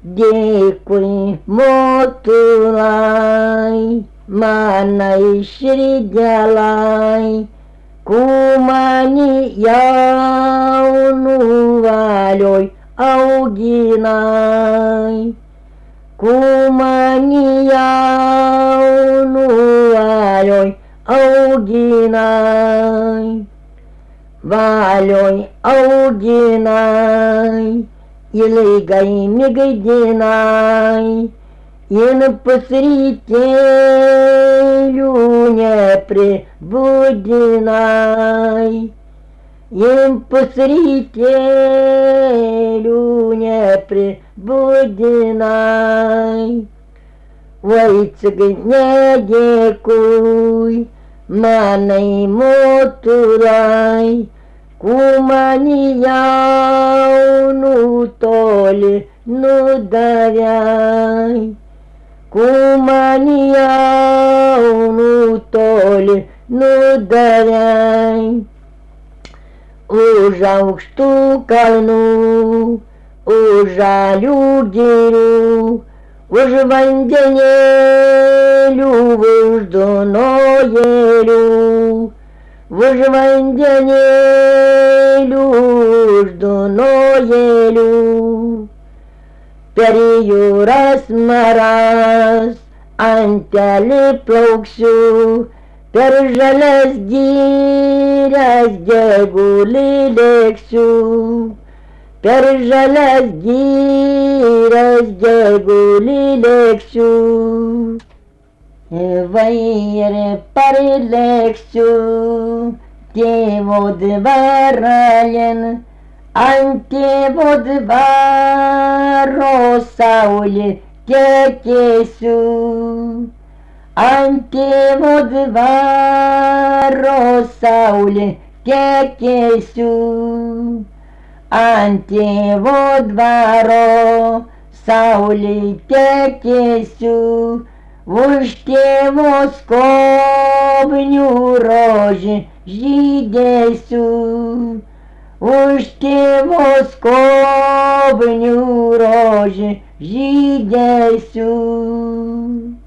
dėkui motulai, manai širdelai, kumani jaunu valioj auginai, kumani jaunu valioj auginai, valioj auginai, ilgai migdinai, in pusrytėlių nepribudinai, in pusrytėlių nepribudinai. Vaicig nedėkui manai motulai, kumani jaunu toli nudavei, kumani jaunu toli nudavei. Už aukštų kalnų, už žalių girių, už vandenėlių, už dunojėlių, už vandenėlių, už dunojėlių. Per jūras maras antelį plauksiu, per žalias girias gegulį lėksiu, per žalias girias gegulį lėksiu. Ir parlėksiu tėvo dvaralin, ant tėvo dvaro saulė tekėsiu, ant tėvo dvaro saulė tekėsiu, ant tėvo dvaro saulė tekėsiu, už tėvo skobnių rožį žydėsiu, už tėvo skobnių rožį žydėsiu.